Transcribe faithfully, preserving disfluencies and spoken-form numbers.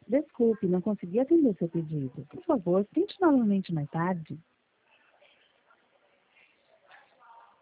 Desculpe, não consegui atender seu pedido. Por favor, tente novamente mais tarde.